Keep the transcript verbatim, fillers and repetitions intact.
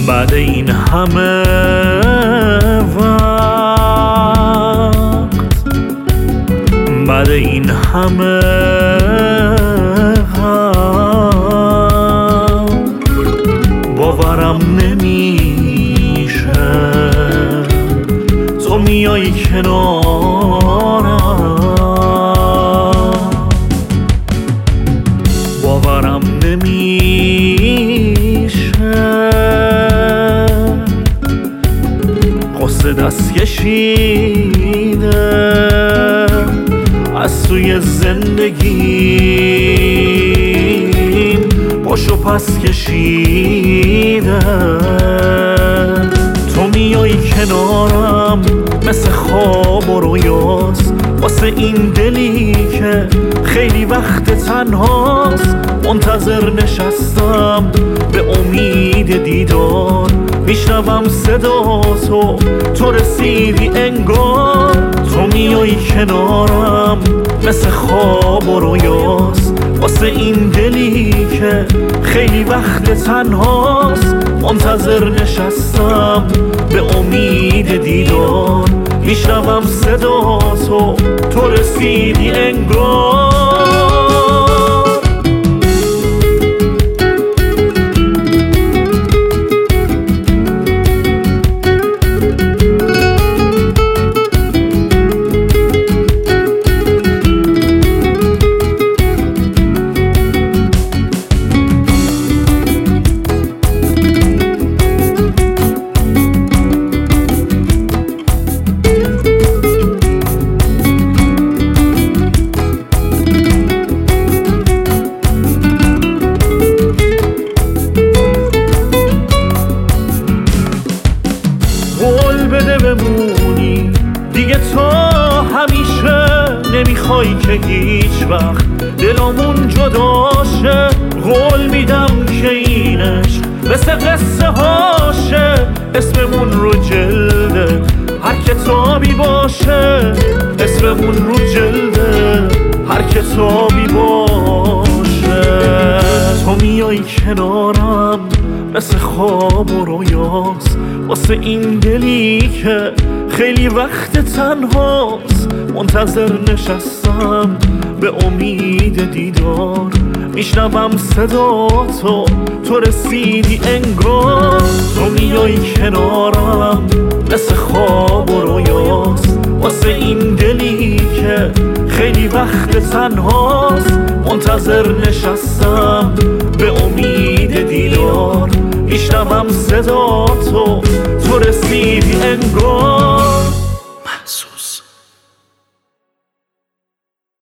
بعد این همه وقت، بعد این همه غم، باورم نمیشه تو میای کنارم، باورم نمیشه قصه دست کشیده از توی زندگیم، پاشو پس کشیده. تو میای کنارم مثل خواب و رویاست، واسه این دلی که خیلی وقت تنهاست. منتظر نشستم به امید دیدار، میشنوم صدا تو، تو رسیدی انگار. تو میای کنارم مثل خواب و رویاست، واسه این دلی که خیلی وقت تنهاست. منتظر نشستم به امید دیدار، میشنوم صدا تو، تو رسیدی انگار. قول بده بمونی دیگه تا همیشه، نمیخوای که هیچ وقت دلمون جداشه. قول میدم که این عشق مثل قصه هاشه، اسممون رو جلده هر کتابی باشه، اسممون رو جلده هر کتابی باشه. تو میای کنارم مثل خواب و رویاست، واسه این دلی که خیلی وقت تنهاست. منتظر نشستم به امید دیدار، میشنوم صدا تو، تو رسیدی انگار. تو میای کنارم مثل خواب و رویاست، واسه این دلی که خیلی وقت تنهاست. منتظر نشستم به امید دیدار، میشنوم صدا تو، تو رسیدی انگار.